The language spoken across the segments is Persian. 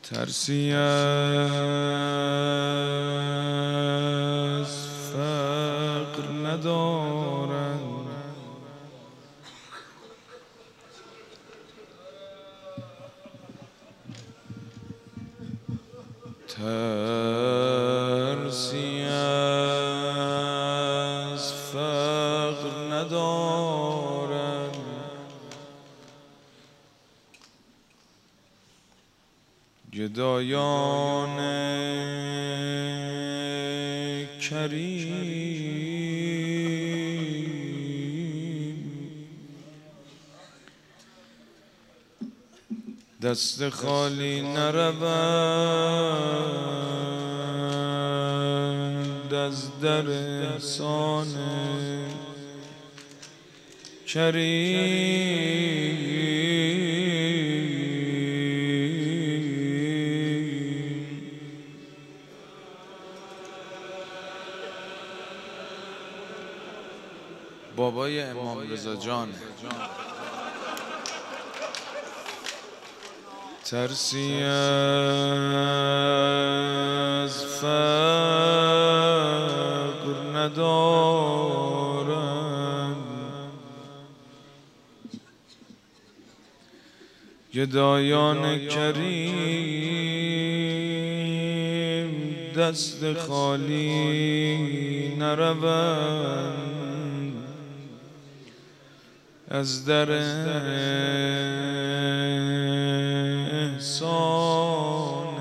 ترسی از فقر ندارند، ترسی از فقر ندارند، گدایان کریم دست خالی نروند از در احسان کریم. بابای امام رضا جان. ترسی از فقر ندارند، گدایان کریم دست خالی نروند از در احسان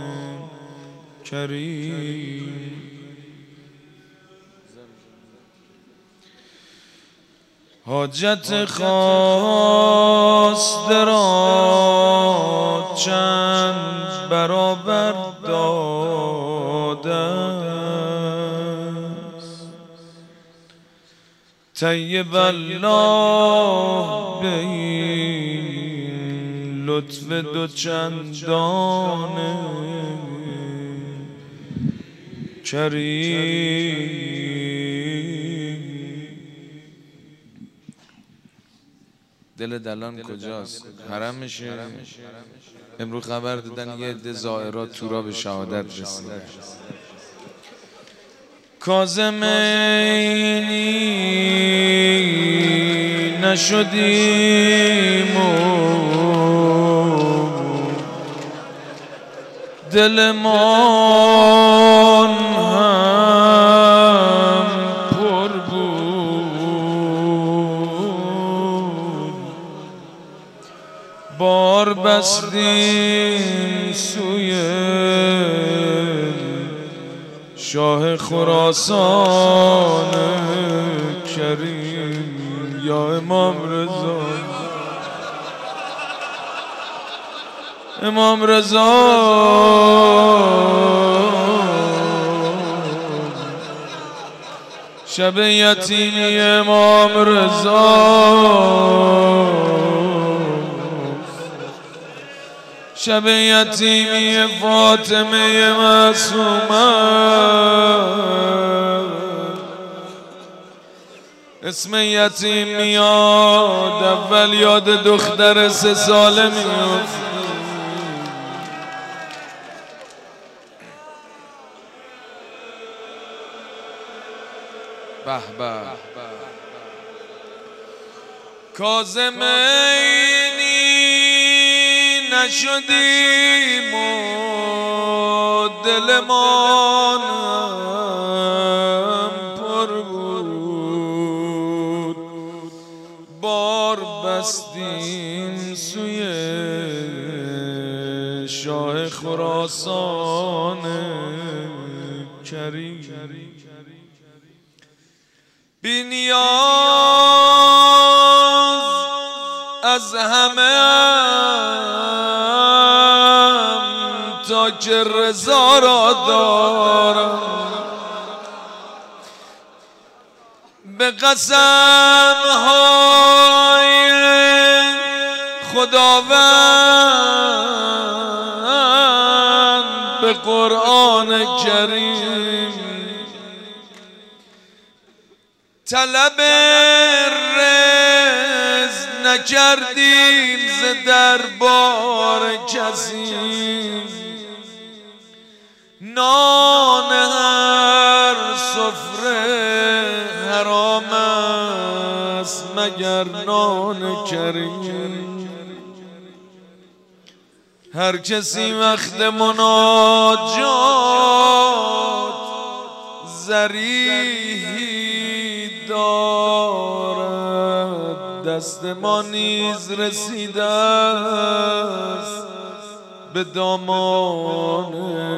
کریم. حاجت خواسته را چند برابر داده است، طیب الله به این لطف دو چندان کریم. دل دلان کجاست؟ حرم میشه. امروز خبر دادن یه عده زائرات تورا به شهادت رسیدن. کاظمینی نشدیم و دلمان هم پر بود، بار بستیم سوی شاه خراسان کریم. یا امام رضا، امام رضا شب یتیمی امام رضا، شب یتیمی فاطمه معصومه. اسم یتیم میاد اول یاد دختر 3 ساله میاد. به به کاظمینی نشدیم و دلمان پر بود، بار بستیم سوی شاه خراسان کریم. بی نیاز از همه تا که رضا را دارم، به قسم های خداوند به قرآن کریم، طلب رزق نکردیم ز دربار کسی، نان هر سفره حرام است مگر نان کریم. هر کسی وقت مناجات ضریحی دارد، دست ما نیز رسیده است به دامان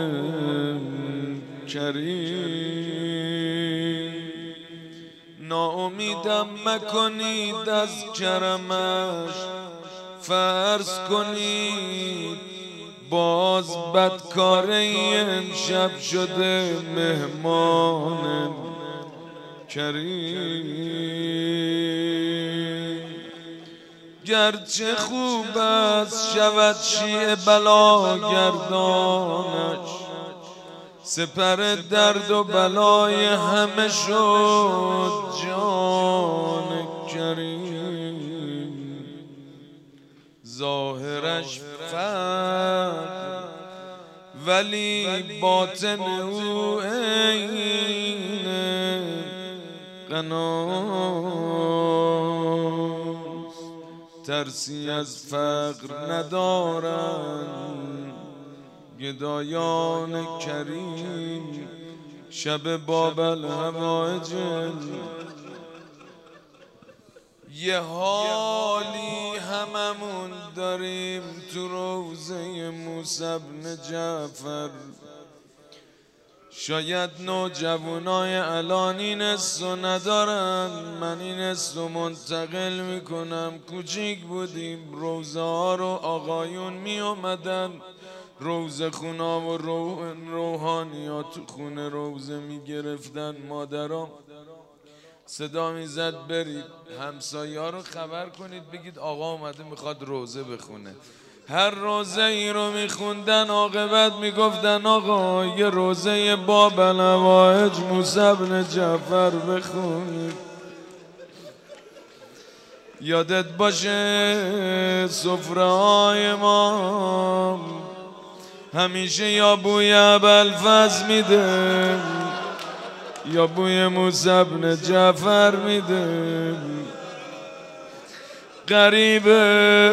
کریم. ناامیدم مکنید از کرمش، فرض کنید باز بدکاری امشب شده مهمان کریم. گرچه خوب است شود شیعه بلاگردانش، سپر درد و بلای همه شد جان کریم. ظاهرش فقر ولی باطن او عین غناست. ترسی از فقر ندارند گدایان کریم، شب بابل هوایج. یه حالی هممون داریم تو روضه موسی بن جعفر. شاید نوجوانای الان این حسو ندارن، من این حسو منتقل میکنم. کوچیک بودیم روضه ها رو آقایون می اومدن، روضه خونا و روحانیات تو خونه روضه می گرفتن. مادرام صدا میزد برید همسایه ها رو خبر کنید بگید آقا اومده میخواد روضه بخونه. هر روضه ای رو میخوندن عاقبت میگفتن آقا یه روضه باب الهوایج موسی بن جعفر بخونید. یادت باشه سفره های ما همیشه یا بوی ابوالفضل میده یا بوی موسی بن جعفر میده. غریبه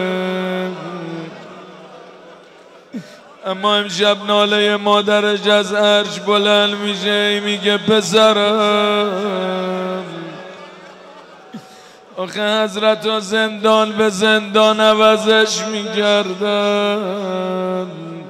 اما امشب ناله مادرش از عرش بلند میشه، میگه پسرم آخه حضرت و زندان به زندان عوضش میگردن.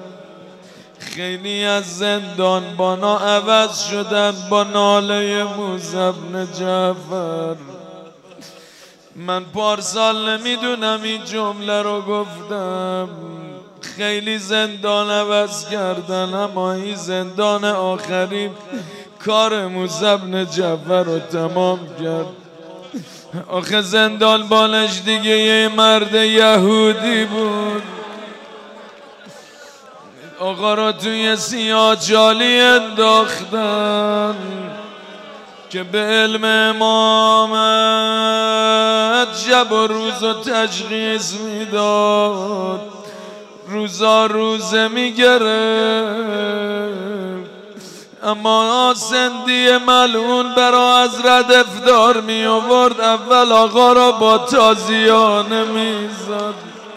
خیلی از زندان بانا عوض شدن با ناله موسی بن جعفر. من پارسال نمیدونم این جمله رو گفتم. خیلی زندان عوض کردن اما این زندان آخری کار موسی بن جعفر رو تمام کرد. آخه زندان بالش دیگه یه مرد یهودی بود. آقا را توی سیاه‌چالی انداختن که به علم امامت شب و روز و تشخیص میداد، روزا روزه میگرفت. اما سندی ملعون برا حضرت افطار می آورد، اول آقا را با تازیانه میزد.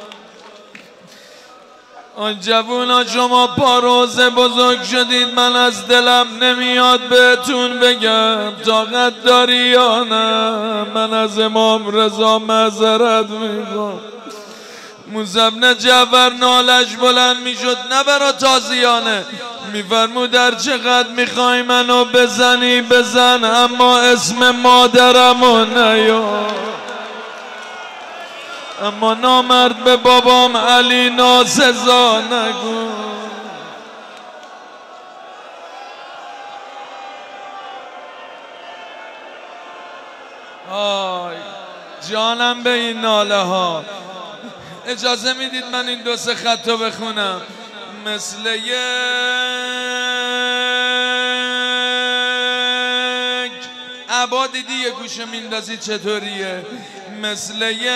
آن جوونا شما پا روزه بزرگ شدید، من از دلم نمیاد بهتون بگم طاقت داری یا نه. من از امام رضا معذرت میخوام. موسی بن جعفر نالش بلند میشد، نه برا تازیانه، میفرمود در چقدر میخوای منو بزنی بزن اما اسم مادرمو نیار. اما نامرد به بابام علی ناسزا نگو. آی جانم به این ناله ها. اجازه میدید من این دو سه خط رو بخونم؟ مثل یک عبا دیدی یه گوشه میندازی چطوریه؟ مثل یک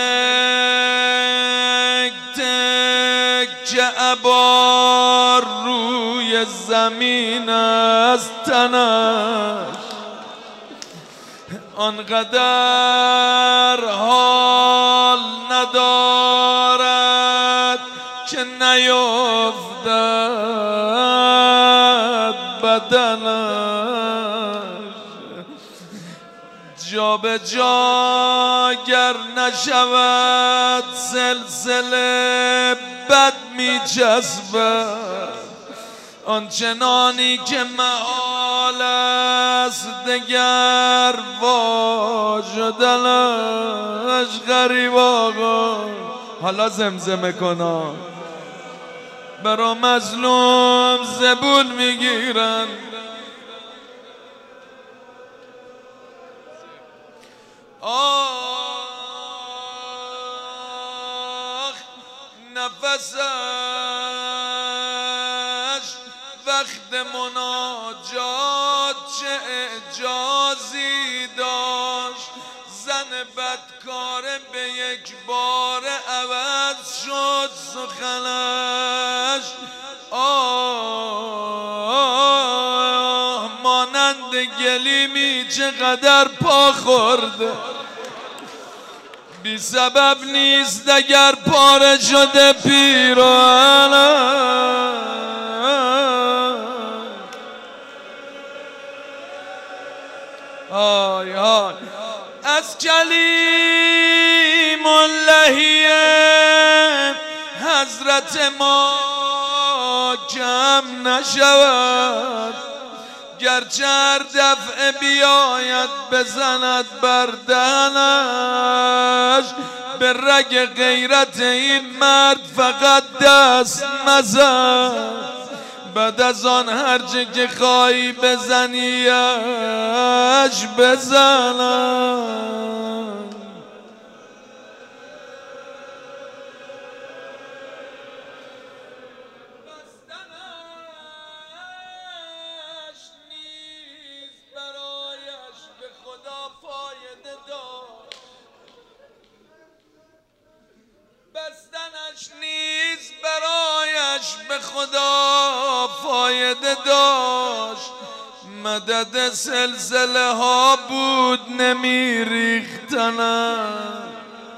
تکه عبا روی زمین تنش آنقدر حال ندارد که نیفتد بدنش جا به جا گر نشود سلسله بد می چسبد آنچنانی که محال است دگر وا شدنش غریب آقا حالا زمزمه کنا برا مظلوم زبون میگیرن آخ نفسش وقت مناجات چه اعجازی داشت زن بدکار به یک بار عوض شد سخنش مانند گلیمی چقدر پا خورده بی سبب نیست اگر پاره شده پیراهنش آی آی از کلیم اللهی حضرت ما کم نشود گرچه هر دفعه بیاید بزند بر دهنش به رگ غیرت این مرد فقط دست مزن بعد از آن هرچه که خواهی بزنیش بزنم بستنش نیز برایش به خدا فایده داشت بستنش نیز برایش به خدا فایده داشت مدد سلسله ها بود نمی ریختنم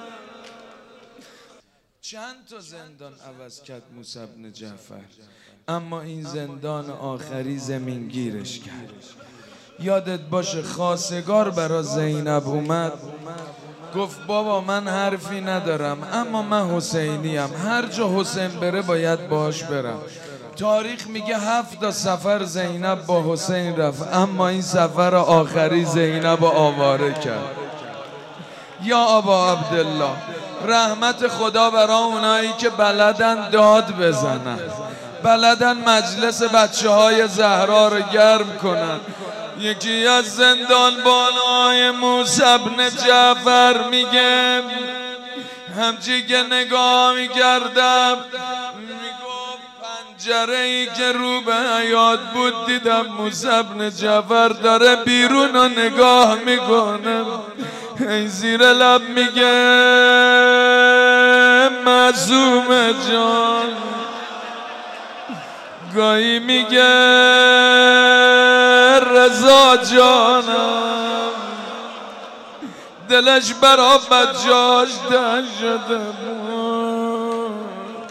چند تا زندان عوض کرد موسی بن جعفر اما این زندان آخری زمین گیرش کرد یادت باشه خواستگار برا زینب اومد گفت بابا من حرفی ندارم اما من حسینیم هر جا حسین بره باید باش برم تاریخ میگه 7 سفر زینب با حسین رفت اما این سفر آخری زینب آواره کرد یا ابا عبدالله رحمت خدا برای اونایی که بلدن داد بزنن بلدن مجلس بچه های زهرا رو گرم کنن یکی از زندان بالای موسی بن جعفر میگه همچی که نگاه میکردم میگفت پنجره‌ای که رو به حیاط بود دیدم موسی بن جعفر داره بیرون رو نگاه میکنه این زیر لب میگه معصوم جان گاهی میگه رضا جانم دلش برا بچه‌اش تنگ شده بود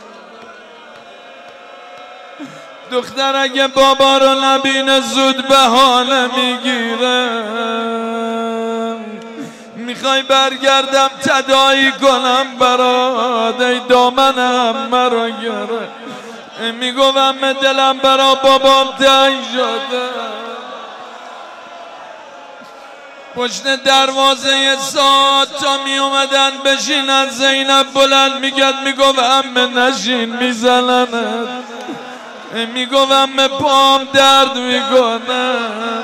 دختر اگه بابا رو نبینه زود بهانه میگیره میخوای برگردم تداعی کنم برات ای دامنم مرا گره میگویم دلم برا بابام تنگ شده پشت دروازه ساعت تا می اومدن بشینن زینب بلند میگویم نشین میزنن میگویم پام درد میکنه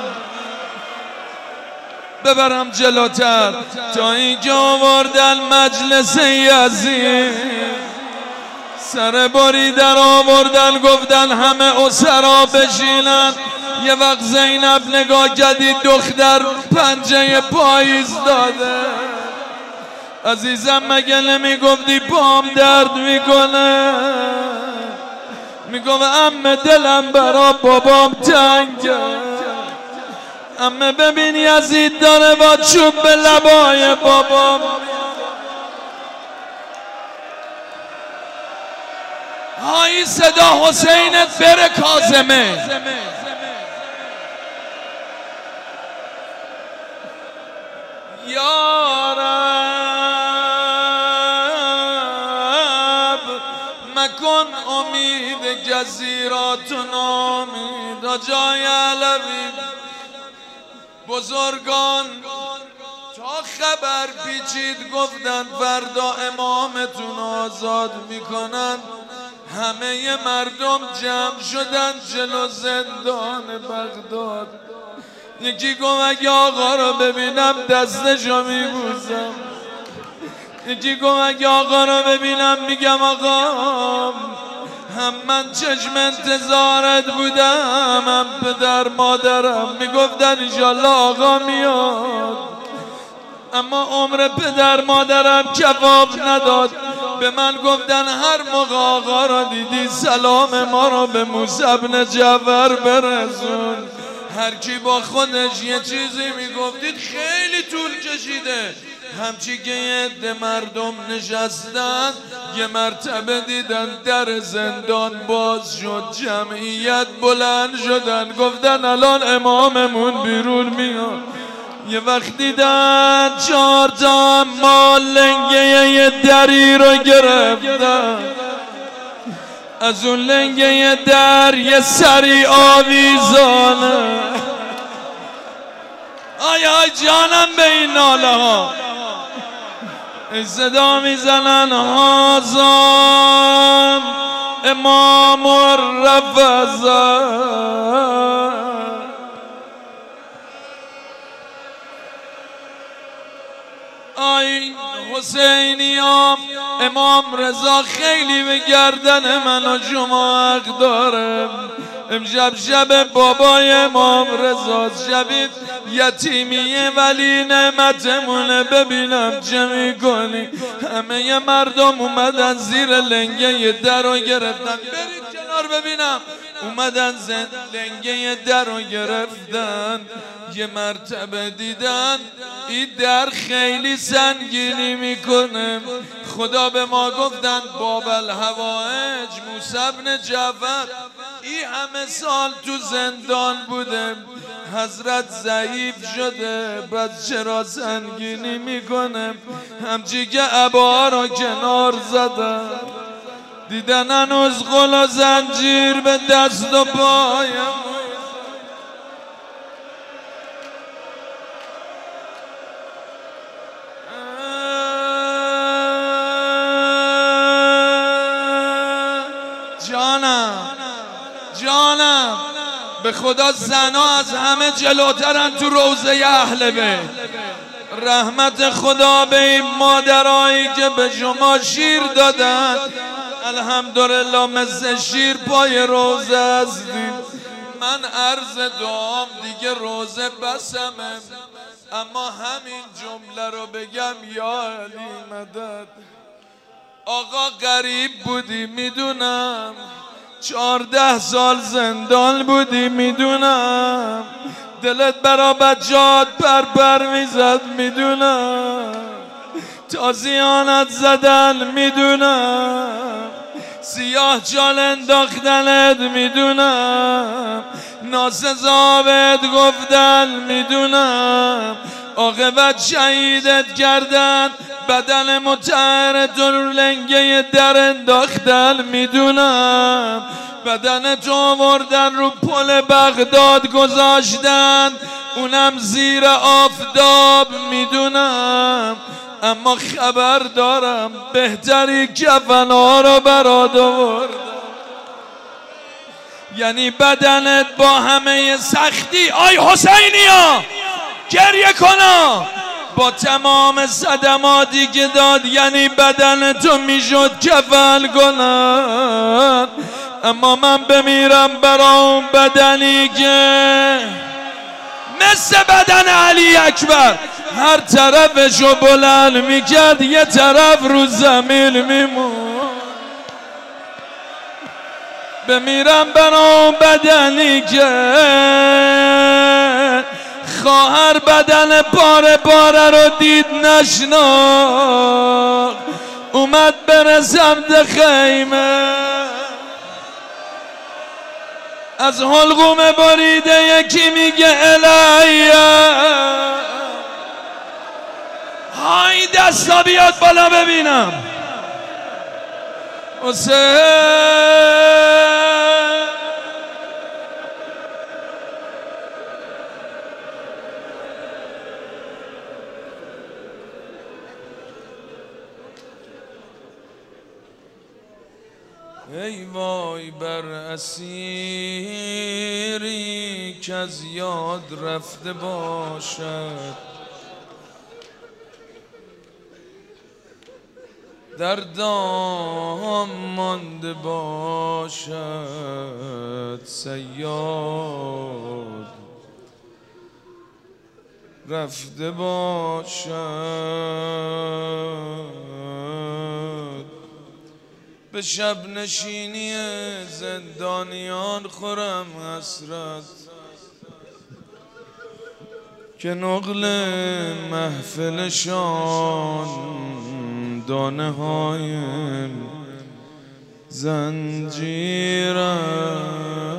ببرم جلوتر تا اینکه آوردن مجلس یزید سر باری در آوردن گفتن همه اسرا بشینن یه وقت زینب نگاه کردی دختر پنجه پاییز داده عزیزم مگه نمیگفتی پام درد میکنه میگم دلم برا بابام تنگه اما ببین یزید داره با چوب به لبای بابا هایی صدا حسینت بره کاظمه یا رب مکن امید جزیرات نامید جای علوی بزرگان تا خبر پیچید گفتن فردا امامتون آزاد میکنن همه مردم جمع شدن جلو زندان بغداد یکی گفت اگه آقا رو ببینم دستشو میبوسم یکی گفت اگه آقا رو ببینم میگم آقا هم من چشم انتظارت بودم هم پدر مادرم میگفتن انشالله آقا میاد اما عمر پدر مادرم جواب نداد به من گفتن هر موقع آقا را دیدی سلام ما را به موسی بن جعفر برسون هر کی با خودش یه چیزی میگفتید خیلی طول کشیده همچی که یه عده مردم نشستن یه مرتبه دیدن در زندان باز شد جمعیت بلند شدن گفتن الان اماممون بیرون میاد یه وقت دیدن 4 تا مال لنگه یه دری رو گرفتن از اون لنگه در یه سری آویزانه آی آی جانم به این ناله ها صدا میزنن هازم امام الرفضه آی حسینیام امام رضا خیلی به گردن من و شما حق داره امشب شب بابای امام رضا شب یتیمیه ولی نعمتمونه ببینم چه میکنی همه مردم اومدن زیر لنگه در رو گرفتن برید کنار ببینم اومدن لنگه در رو گرفتن یه مرتبه دیدن این در خیلی سنگینی میکنه خدا به ما گفتن باب الهوائج موسی بن جعفر این همه سال تو زندان بوده حضرت ضعیف شده بس چرا سنگینی میکنه همچی که عبا رو کنار زدن دیدن هنوز غل و زنجیر به دست و پایم جانم به خدا زنا از همه جلوترن تو روضه اهل بیت رحمت خدا به این مادرایی که به شما شیر دادن الحمدلله مثل شیر پای روزه هستیم من عرض دعام دیگه روزه بسمه اما همین جمله رو بگم یا علی مدد آقا غریب بودی میدونم 14 سال زندان بودی میدونم دلت برا بچه‌هات پر میزد میدونم تازیانت زدن میدونم سیاه چال انداختنت میدونم ناسزا بهت گفتن میدونم عاقبت شهیدت کردن بدن مطهر تو رو لنگه در انداختن میدونم بدن تو آوردن رو پل بغداد گذاشتن اونم زیر آفتاب میدونم اما خبر دارم بهتری کفنها رو برات آوردم یعنی بدنت با همه سختی آی حسینیا گریه کنا با تمام صدماتی که داد یعنی بدن تو میشد کفن کنن اما من بمیرم برا اون بدنی که مثل بدن علی اکبر هر طرفشو بلند میکرد یه طرف رو زمین میمون بمیرم برا اون بدنی که خواهر بدن باره باره رو دید نشناخت، اومد بره سمت خیمه، از حلقوم بریده یکی میگه الیه، های دستا بیاد بالا ببینم. حسین ای وای بر اسیری که از یاد رفته باشد، در دام مانده باشد، صیاد رفته باشد، به شب نشینی زندانیان خورم حسرت، که نقل محفلشان دانه های زنجیرم.